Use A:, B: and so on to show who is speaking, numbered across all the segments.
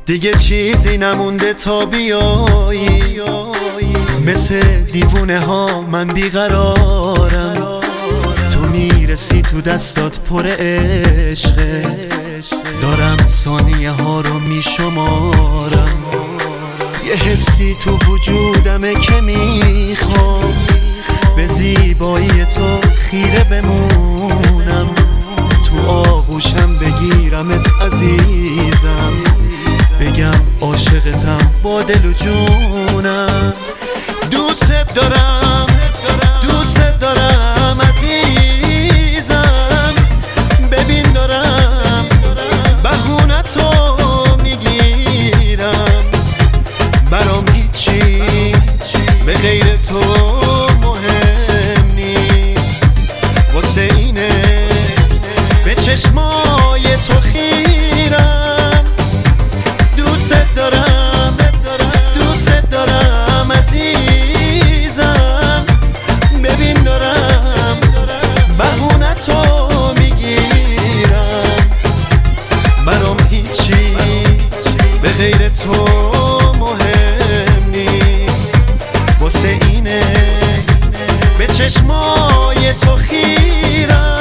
A: دیگه چیزی نمونده تا بیایی، مثل دیوونه ها من بیقرارم. تو میرسی تو دستات پر عشقه، دارم ثانیه ها رو میشمارم. یه حسی تو وجودمه که میخوام به زیبایی تو خیره بمونم. تو آغوشم بگیرمت عزیزم، بگم عاشقتم با دل و جونم. دوست دارم، دوست دارم عزیزم. ببین دارم بهونه تو میگیرم. برام هیچی به غیر تو مهم نیست، واسه اینه به چشمای تو خیرم. دوست دارم، دوست دارم عزیزم. ببین دارم بهونه تو میگیرم. برام هیچی به غیر تو مهم نیست، واسه اینه به چشمای تو خیرم.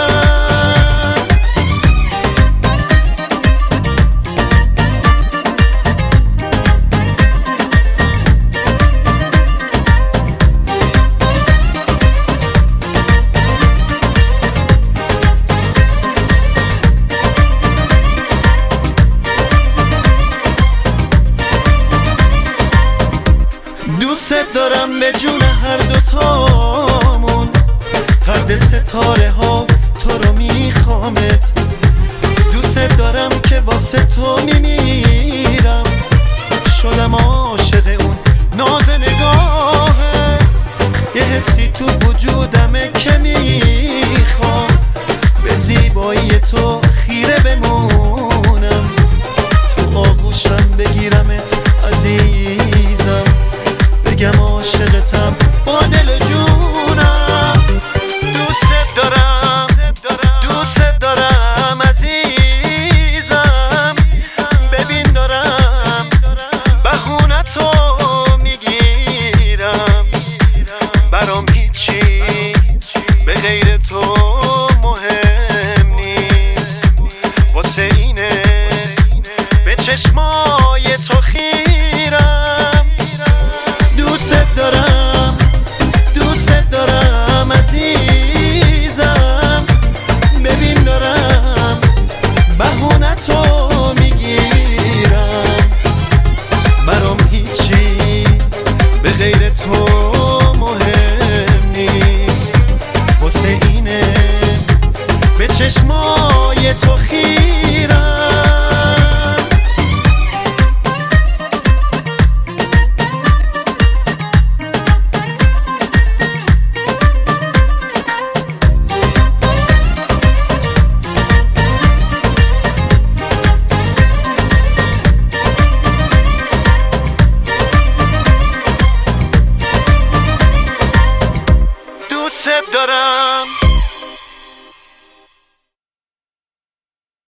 A: دوست دارم به جون هر دوتامون، قد ستاره ها تو رو میخوامت. دوست دارم که واسه تو میمیرم، شدم عاشق اون ناز نگاهت. یه حسی تو وجودمه که میخوام به زیبایی تو خیره بمونم. تو آغوشم بگیرمت عزیزم، بگم عاشقتم با دل و جونم. دوست دارم، دوست دارم عزیزم. ببین دارم بهونه تو میگیرم. برام هیچی به غیر تو مهم نیست، واسه اینه به چشمای تو خیرم. دوست دارم، دوست دارم عزیزم. ببین دارم بهونه تو میگیرم. برام هیچی به غیر تو مهم نیست، واسه اینه به چشمای تو خیرم. دوست دارم.